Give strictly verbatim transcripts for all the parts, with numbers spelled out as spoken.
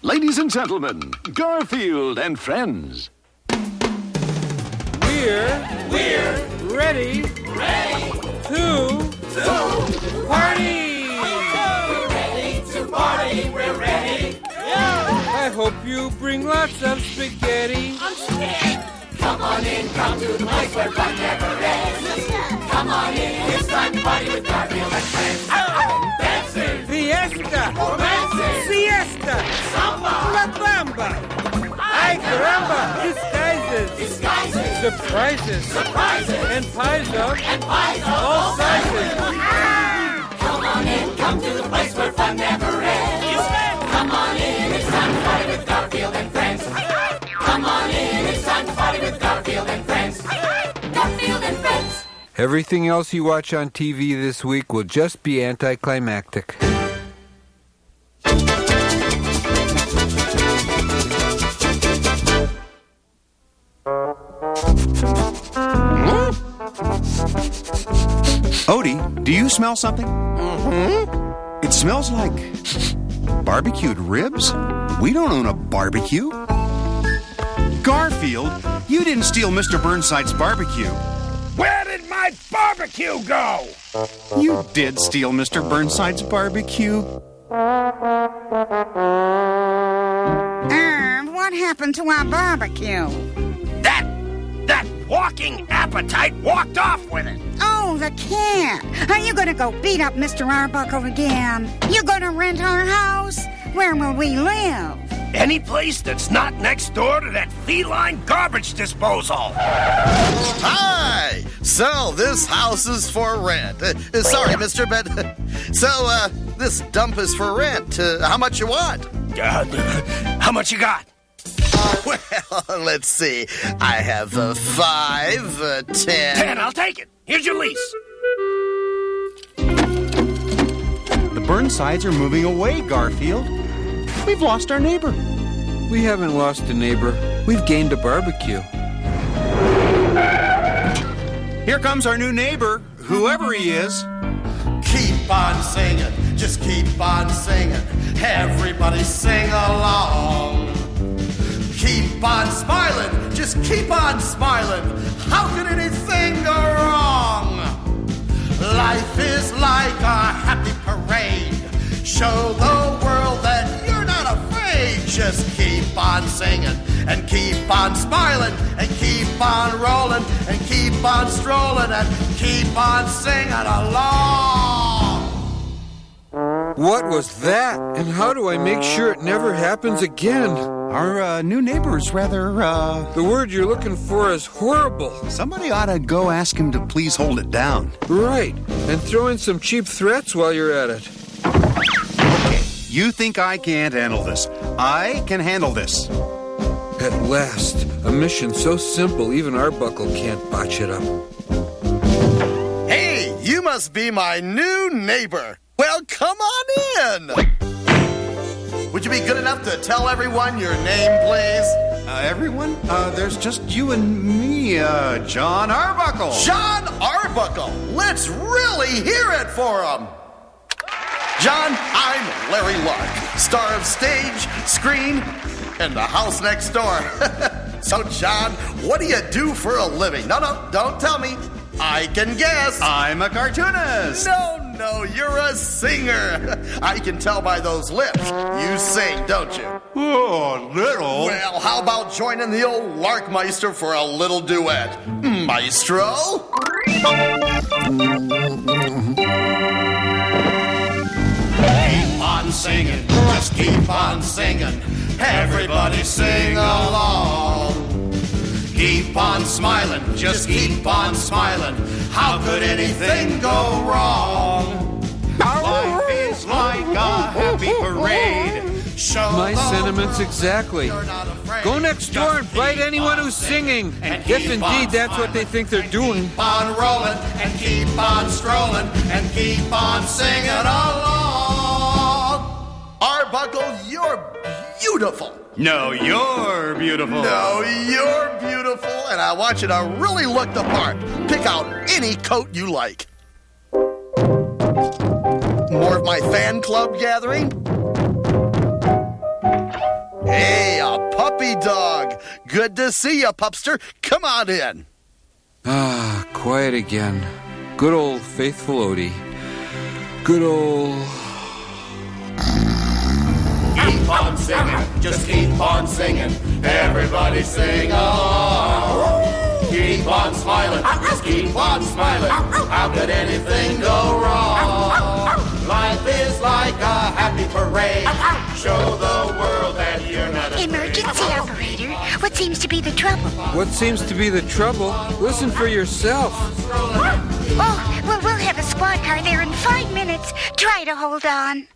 Ladies and gentlemen, Garfield and friends. We're, we're ready, ready to, to party. We're ready to party. We're ready. I hope you bring lots of spaghetti. I'm scared. Come on in, come to the place where fun never ends. Come on in, it's time to party with Garfield and friends. Dancing, Fiesta, romancing, siesta, samba, la bamba. Ay caramba, disguises, disguises, surprises, surprises, and pies of and pies of all sizes. Come on in, come to the place where fun never ends. Come on in, it's time to party with Garfield and friends. Come on in, it's time to party with Garfield and friends. Garfield and friends. Everything else you watch on T V this week will just be anticlimactic. Odie, do you smell something? Mm-hmm. It smells like barbecued ribs? We don't own a barbecue. Garfield, you didn't steal Mister Burnside's barbecue. Where did my barbecue go? You did steal Mister Burnside's barbecue. Irv, what happened to our barbecue? That, that walking appetite walked off with it. Oh, the cat. Are you going to go beat up Mister Arbuckle again? You going to rent our house? Where will we live? Any place that's not next door to that feline garbage disposal. Hi! So, this house is for rent. Uh, uh, sorry, mister, but... Uh, so, uh, this dump is for rent. Uh, how much you want? Uh, how much you got? Well, let's see. I have uh, five, uh, ten... Ten, I'll take it. Here's your lease. The Burnsides are moving away, Garfield. We've lost our neighbor. We haven't lost a neighbor. We've gained a barbecue. Here comes our new neighbor, whoever he is. Keep on singing, just keep on singing. Everybody sing along. Keep on smiling, just keep on smiling. How can anything go wrong? Life is like a happy parade. Show the world that you're not afraid. Just keep on singing and keep on smiling and keep on rolling and keep on strolling and keep on singing along. What was that? And how do I make sure it never happens again? Our uh, new neighbor's rather, uh... The word you're looking for is horrible. Somebody ought to go ask him to please hold it down. Right. And throw in some cheap threats while you're at it. Okay, you think I can't handle this. I can handle this. At last, a mission so simple even Arbuckle can't botch it up. Hey, you must be my new neighbor. Well, come on in. Would you be good enough to tell everyone your name, please? Uh, everyone? Uh, there's just you and me, uh, John Arbuckle. John Arbuckle. Let's really hear it for him. John, I'm Larry Lark, star of stage, screen, and the house next door. So, John, what do you do for a living? No, no, don't tell me. I can guess. I'm a cartoonist. No, no, you're a singer. I can tell by those lips. You sing, don't you? Oh, little. Well, how about joining the old Larkmeister for a little duet? Maestro? Keep on singing, just keep on singing. Everybody sing along. Keep on smiling, just keep on smiling. How could anything go wrong? Life is like a happy parade. Show My the sentiments world exactly. you're not afraid. Go next door Just and bite keep anyone on who's singing. and If keep indeed on that's what they smiling, think they're and doing. Keep on rolling and keep on strolling and keep on singing along. Arbuckle, you're beautiful. No, you're beautiful. No, you're beautiful, and I want you to really look the part. Pick out any coat you like. More of my fan club gathering? Hey, a puppy dog. Good to see you, pupster. Come on in. Ah, quiet again. Good old faithful Odie. Good old... Keep on singing, just keep on singing. Everybody sing along. Keep on smiling, just keep on smiling. How could anything go wrong? Life is like a happy parade. Show the world that you're not afraid. Emergency operator. What seems to be the trouble? What seems to be the trouble? Listen for yourself. Oh, well, we'll have a squad car there in five minutes. Try to hold on.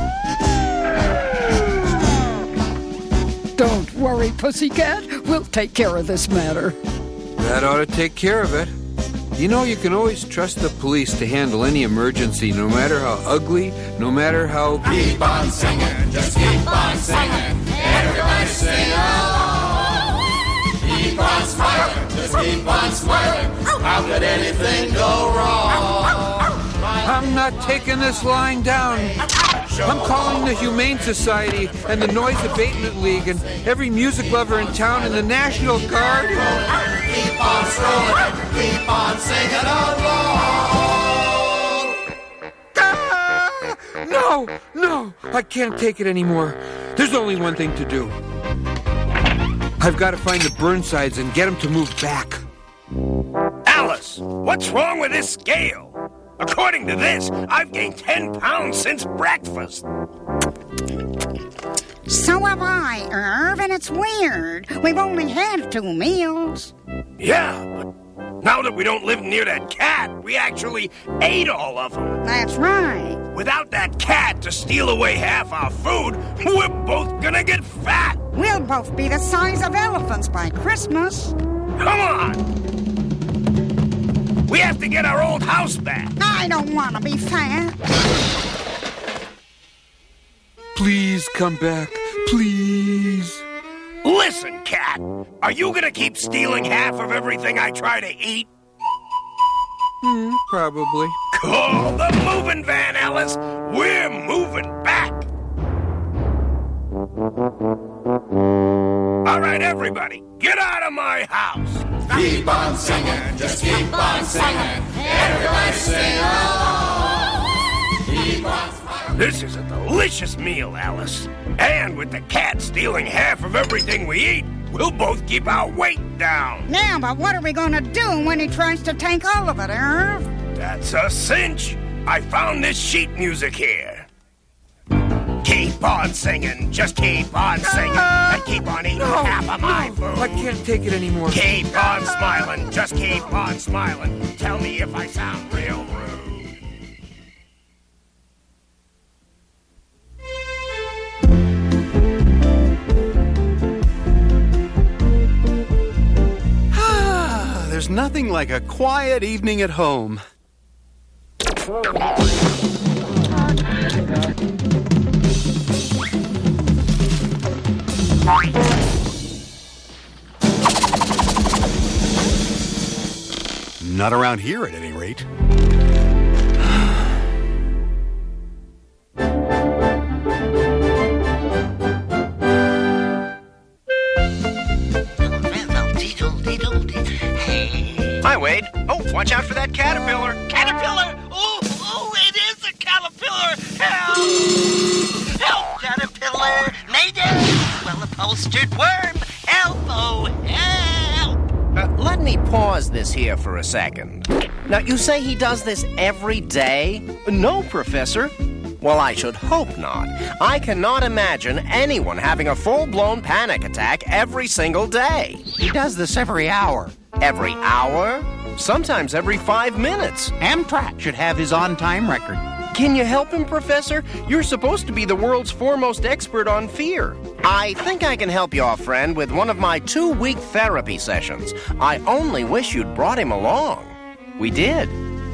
Don't worry, Pussycat. We'll take care of this matter. That ought to take care of it. You know, you can always trust the police to handle any emergency, no matter how ugly, no matter how... Keep on singing, just keep on singing. Everybody sing along. Keep on smiling, just keep on smiling. How could anything go wrong? I'm not taking this lying down. I'm calling the Humane Society and the Noise Abatement League and every music lover in town and the National Guard. Keep on strolling, keep on singing along. Ah! No, no, I can't take it anymore. There's only one thing to do. I've got to find the Burnsides and get them to move back. Alice, what's wrong with this scale? According to this, I've gained ten pounds since breakfast. So have I, Irv, and it's weird. We've only had two meals. Yeah, but now that we don't live near that cat, we actually ate all of them. That's right. Without that cat to steal away half our food, we're both gonna get fat. We'll both be the size of elephants by Christmas. Come on! We have to get our old house back. I don't want to be fat. Please come back. Please. Listen, cat. Are you gonna keep stealing half of everything I try to eat? Hmm, probably. Call the moving van, Alice. We're moving back. All right, everybody, get out of my house. Keep on singing, just keep on singing. Everybody sing along. Keep on smiling. This is a delicious meal, Alice. And with the cat stealing half of everything we eat, we'll both keep our weight down. Yeah, but what are we going to do when he tries to take all of it, Irv? That's a cinch. I found this sheet music here. Keep on singing, just keep on singing, and keep on eating No, half of my no, food. I can't take it anymore. Keep on smiling, just keep on smiling. Tell me if I sound real rude. There's nothing like a quiet evening at home. Not around here, at any rate. Hi, Wade. Oh, watch out for that caterpillar. Caterpillar! Oh, oh, it is a caterpillar! Help! Help, caterpillar! Mayday! Well-upholstered worm! Help, oh, help! Uh, let me pause this here for a second. Now, you say he does this every day? No, Professor. Well, I should hope not. I cannot imagine anyone having a full-blown panic attack every single day. He does this every hour. Every hour? Sometimes every five minutes. Amtrak should have his on-time record. Can you help him, Professor? You're supposed to be the world's foremost expert on fear. I think I can help your friend with one of my two-week therapy sessions. I only wish you'd brought him along. We did.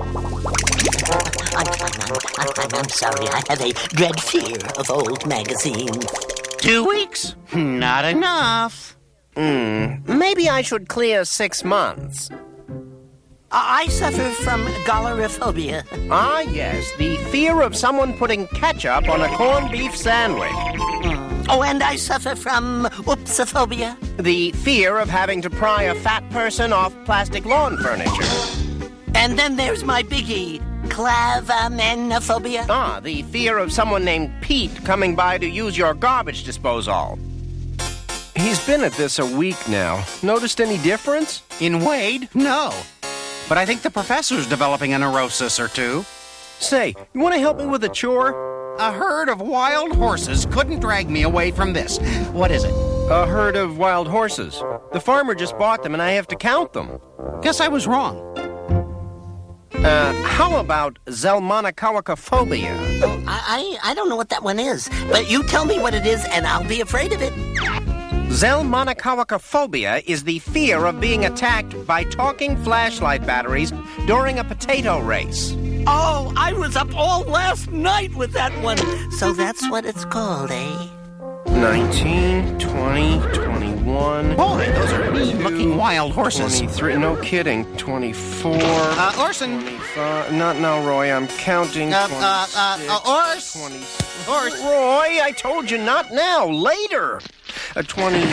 I'm, I'm, I'm, I'm sorry. I have a dread fear of old magazines. Two weeks? Not enough. Hmm, maybe I should clear six months. I suffer from gallerophobia. Ah, yes, the fear of someone putting ketchup on a corned beef sandwich. Oh. Oh, and I suffer from oopsophobia. The fear of having to pry a fat person off plastic lawn furniture. And then there's my biggie, clavamenophobia. Ah, the fear of someone named Pete coming by to use your garbage disposal. He's been at this a week now. Noticed any difference? In Wade? No. But I think the professor's developing a neurosis or two. Say, you want to help me with a chore? A herd of wild horses couldn't drag me away from this. What is it? A herd of wild horses. The farmer just bought them and I have to count them. Guess I was wrong. Uh, how about Zelmanocoecophobia? Oh, I, I I don't know what that one is, but you tell me what it is and I'll be afraid of it. Zelmanocoecophobia is the fear of being attacked by talking flashlight batteries during a potato race. Oh, I was up all last night with that one. So that's what it's called, eh? nineteen, twenty, twenty-one... Boy, those are mean-looking wild horses. twenty-three, no kidding. twenty-four... Uh, Orson. twenty-five, not now, Roy, I'm counting. Uh, uh, uh, uh, Ors. twenty. Ors. Roy, I told you not now, later. Uh, twenty...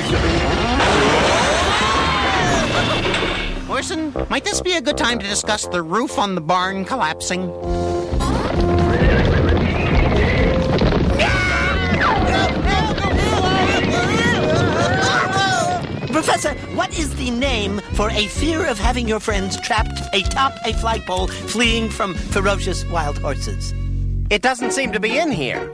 Orson, might this be a good time to discuss the roof on the barn collapsing? Professor, what is the name for a fear of having your friends trapped atop a flagpole fleeing from ferocious wild horses? It doesn't seem to be in here.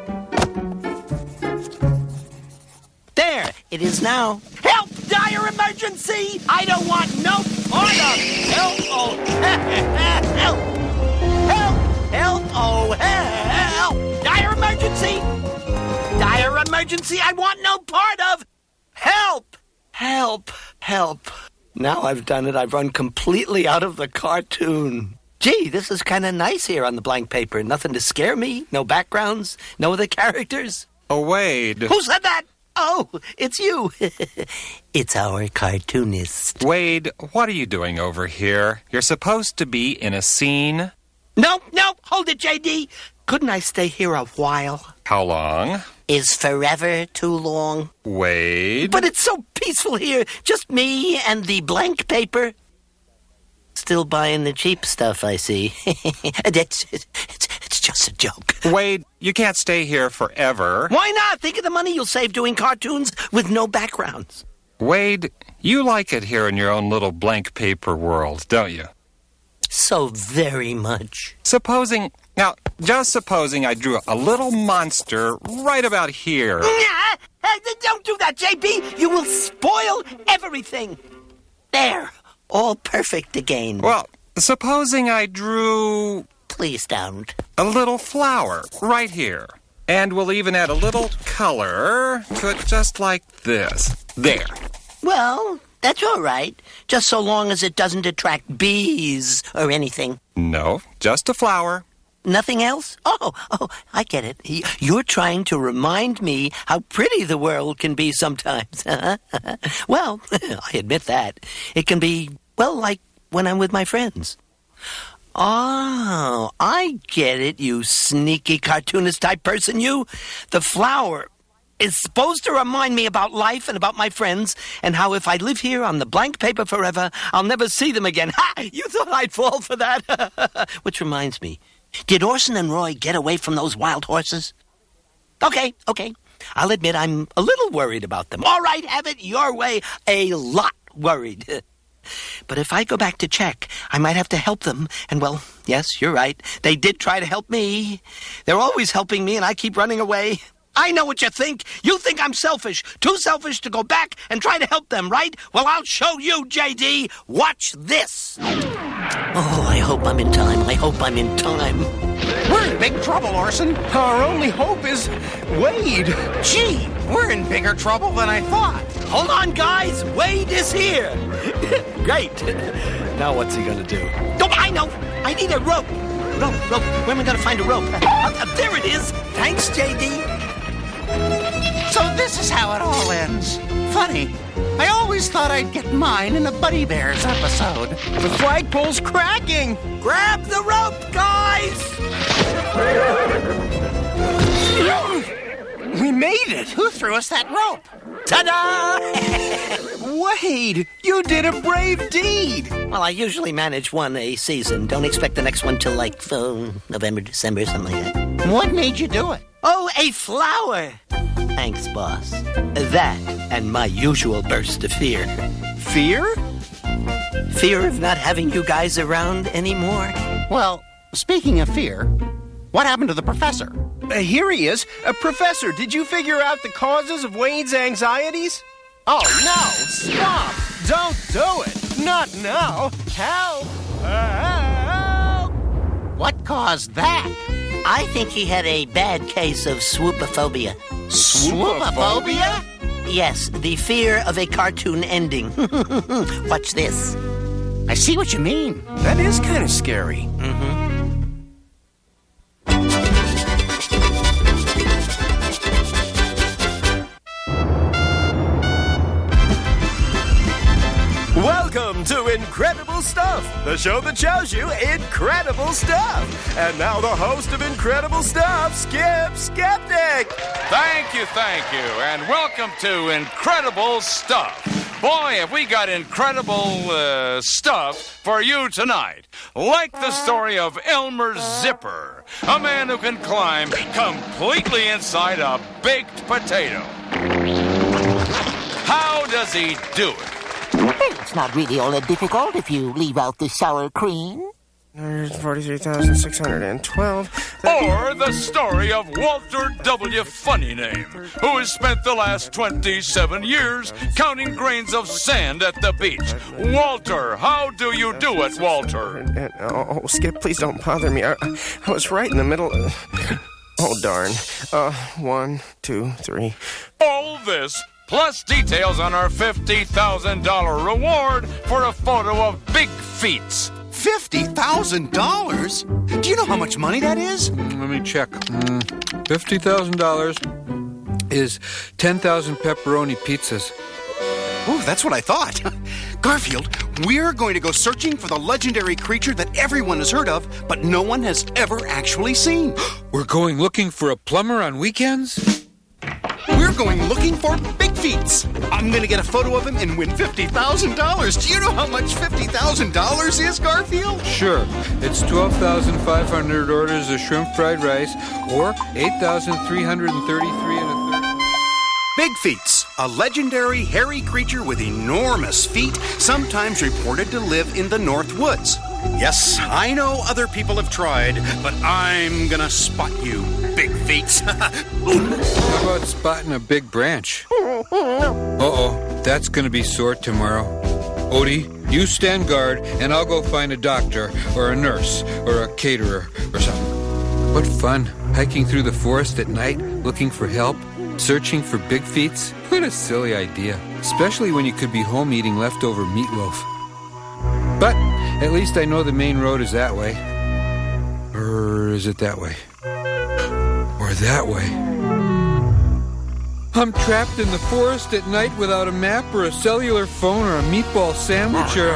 There, it is now. Help! Dire emergency! I don't want no part of help! Oh, help! Help! Help! Oh, help! Dire emergency! Dire emergency! I want no part of help! Help! Help! Now I've done it. I've run completely out of the cartoon. Gee, this is kind of nice here on the blank paper. Nothing to scare me. No backgrounds. No other characters. Oh, Wade. Who said that? Oh, it's you. It's our cartoonist. Wade, what are you doing over here? You're supposed to be in a scene. No, no, hold it, J D. Couldn't I stay here a while? How long? Is forever too long? Wade? But it's so peaceful here. Just me and the blank paper. Still buying the cheap stuff, I see. it's, it's, it's just a joke. Wade, you can't stay here forever. Why not? Think of the money you'll save doing cartoons with no backgrounds. Wade, you like it here in your own little blank paper world, don't you? So very much. Supposing, now, just supposing I drew a little monster right about here. Nah, don't do that, J B. You will spoil everything. There. All perfect again. Well, supposing I drew... Please don't. A little flower right here. And we'll even add a little color to it just like this. There. Well, that's all right. Just so long as it doesn't attract bees or anything. No, just a flower. Nothing else? Oh, oh, I get it. You're trying to remind me how pretty the world can be sometimes. Well, I admit that. It can be, well, like when I'm with my friends. Oh, I get it, you sneaky cartoonist-type person, you. The flower is supposed to remind me about life and about my friends and how if I live here on the blank paper forever, I'll never see them again. Ha! You thought I'd fall for that? Which reminds me. Did Orson and Roy get away from those wild horses? Okay, okay. I'll admit I'm a little worried about them. All right, have it your way. A lot worried. But if I go back to check, I might have to help them. And, well, yes, you're right. They did try to help me. They're always helping me, and I keep running away. I know what you think. You think I'm selfish. Too selfish to go back and try to help them, right? Well, I'll show you, J D. Watch this. Oh, I hope I'm in time. I hope I'm in time. We're in big trouble, Orson. Our only hope is Wade. Gee, we're in bigger trouble than I thought. Hold on, guys. Wade is here. Great. Now what's he going to do? Oh, I know. I need a rope. Rope, rope. Where am I going to find a rope? Uh, uh, there it is. Thanks, J D. So this is how it all ends. Funny. I always thought I'd get mine in a Buddy Bears episode. The flagpole's cracking. Grab the rope, guys! We made it! Who threw us that rope? Ta-da! Wade, you did a brave deed! Well, I usually manage one a season. Don't expect the next one till, like, oh, November, December, something like that. What made you do it? Oh, a flower! Thanks, boss. That and my usual burst of fear. Fear? Fear of not having you guys around anymore. Well, speaking of fear, what happened to the professor? Uh, here he is. Uh, Professor, did you figure out the causes of Wade's anxieties? Oh, no! Stop! Don't do it! Not now! Help! Help! What caused that? I think he had a bad case of swoopophobia. Swoopophobia? Yes, the fear of a cartoon ending. Watch this. I see what you mean. That is kind of scary. Mm-hmm. Welcome to Incredible Stuff, the show that shows you incredible stuff. And now the host of Incredible Stuff, Skip Skeptic. Thank you, thank you, and welcome to Incredible Stuff. Boy, have we got incredible uh, stuff for you tonight. Like the story of Elmer Zipper, a man who can climb completely inside a baked potato. How does he do it? It's not really all that difficult if you leave out the sour cream. one hundred forty-three thousand six hundred twelve. Or the story of Walter W. Funnyname, who has spent the last twenty-seven years counting grains of sand at the beach. Walter, how do you do it, Walter? Oh, Skip, please don't bother me. I, I was right in the middle of... Oh, darn. Uh, one, two, three. All this... plus details on our fifty thousand dollars reward for a photo of Big Feets. fifty thousand dollars? Do you know how much money that is? Mm, let me check. Mm, fifty thousand dollars is ten thousand pepperoni pizzas. Oh, that's what I thought. Garfield, we're going to go searching for the legendary creature that everyone has heard of, but no one has ever actually seen. We're going looking for a plumber on weekends? We're going looking for Big Feets. I'm going to get a photo of him and win fifty thousand dollars. Do you know how much fifty thousand dollars is, Garfield? Sure. It's twelve thousand five hundred orders of shrimp fried rice or eight thousand three hundred thirty-three and a third. Big Feets, a legendary hairy creature with enormous feet, sometimes reported to live in the North Woods. Yes, I know other people have tried, but I'm gonna spot you, Big Feets. How about spotting a big branch? Uh-oh, that's gonna be sore tomorrow. Odie, you stand guard, and I'll go find a doctor or a nurse or a caterer or something. What fun, hiking through the forest at night, looking for help, searching for Big Feets. What a silly idea, especially when you could be home eating leftover meatloaf. But at least I know the main road is that way. Or is it that way? Or that way? I'm trapped in the forest at night without a map or a cellular phone or a meatball sandwich or...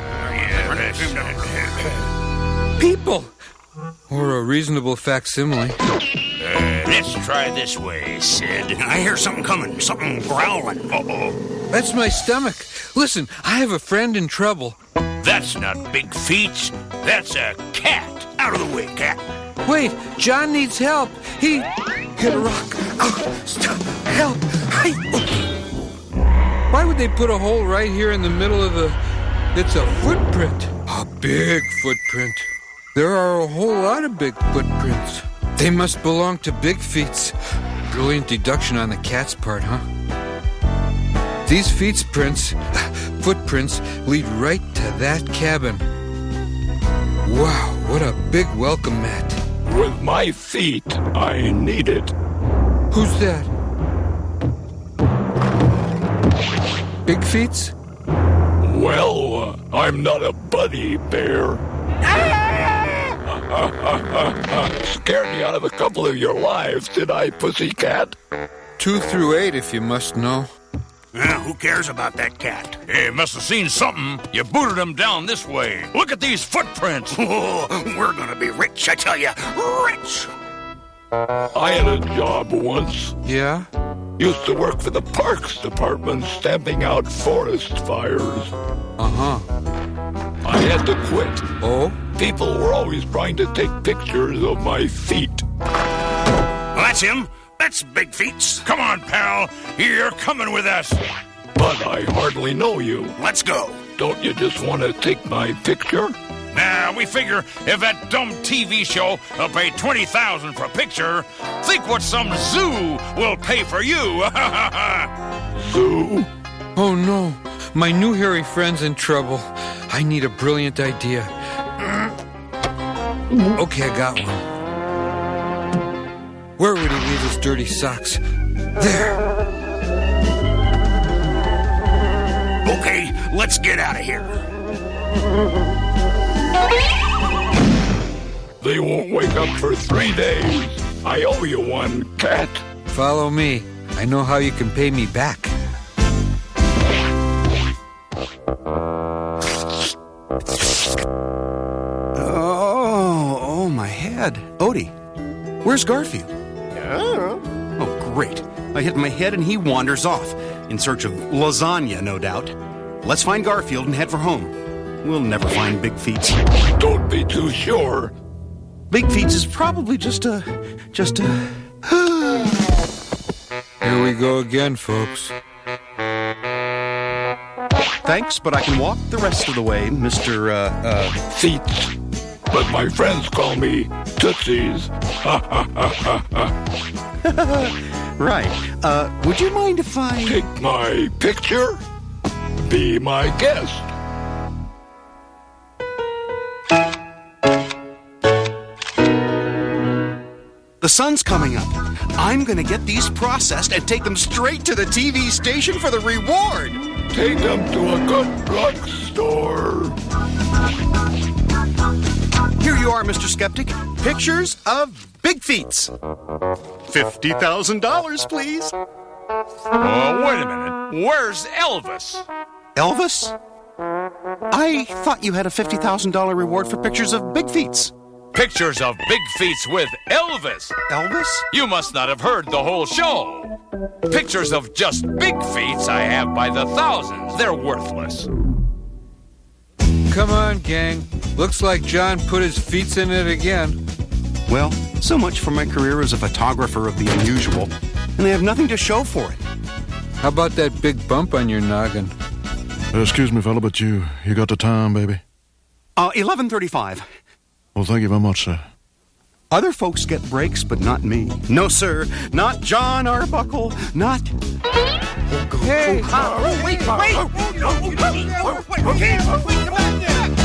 people! Or a reasonable facsimile. Uh, let's try this way, Sid. I hear something coming, something growling. Uh-oh. That's my stomach. Listen, I have a friend in trouble. That's not Big Feets. That's a cat. Out of the way, cat. Wait, John needs help. He hit a rock. Oh, stop. Help. I... Why would they put a hole right here in the middle of the... It's a footprint. A big footprint. There are a whole lot of big footprints. They must belong to Big Feets. Brilliant deduction on the cat's part, huh? These feet's prints, footprints, lead right to that cabin. Wow, what a big welcome mat. With my feet, I need it. Who's that? Big Feets? Well, uh, I'm not a buddy bear. Scared me out of a couple of your lives, did I, pussycat? Two through eight, if you must know. Uh, who cares about that cat? Hey, must have seen something. You booted him down this way. Look at these footprints. Oh, we're gonna be rich, I tell you. Rich! I had a job once. Yeah? Used to work for the Parks Department stamping out forest fires. Uh-huh. I had to quit. Oh? People were always trying to take pictures of my feet. Well, that's him. That's Big Feets. Come on, pal. You're coming with us. But I hardly know you. Let's go. Don't you just want to take my picture? Nah, we figure if that dumb T V show will pay twenty thousand dollars for a picture, think what some zoo will pay for you. Zoo? Oh, no. My new hairy friend's in trouble. I need a brilliant idea. Okay, I got one. Where would he leave his dirty socks? There. Okay, let's get out of here. They won't wake up for three days. I owe you one, cat. Follow me. I know how you can pay me back. Oh, oh, my head. Odie, where's Garfield? Oh. Oh, great. I hit my head and he wanders off. In search of lasagna, no doubt. Let's find Garfield and head for home. We'll never find Big Feets. Don't be too sure. Big Feets is probably just a... just a... Here we go again, folks. Thanks, but I can walk the rest of the way, Mister Uh, uh... Feets. But my friends call me Tootsies. Ha ha ha ha ha. Right. Uh, would you mind if I... Take my picture? Be my guest. The sun's coming up. I'm gonna get these processed and take them straight to the T V station for the reward. Take them to a good drugstore. Here you are, Mister Skeptic. Pictures of Big Feets. Fifty thousand dollars, please. Oh, wait a minute. Where's Elvis? Elvis? I thought you had a fifty thousand dollars reward for pictures of Big Feets. Pictures of Big Feets with Elvis. Elvis? You must not have heard the whole show. Pictures of just Big Feets I have by the thousands. They're worthless. Come on, gang. Looks like John put his feet in it again. Well, so much for my career as a photographer of the unusual, and I have nothing to show for it. How about that big bump on your noggin? Uh, excuse me, fella, but you you got the time, baby? Uh, eleven thirty-five. Well, thank you very much, sir. Other folks get breaks, but not me. No, sir. Not John Arbuckle. Not... Hey! Oh, wait, wait! Oh, no, wait, wait, wait, wait, wait, wait, wait, wait, wait, wait, wait, wait,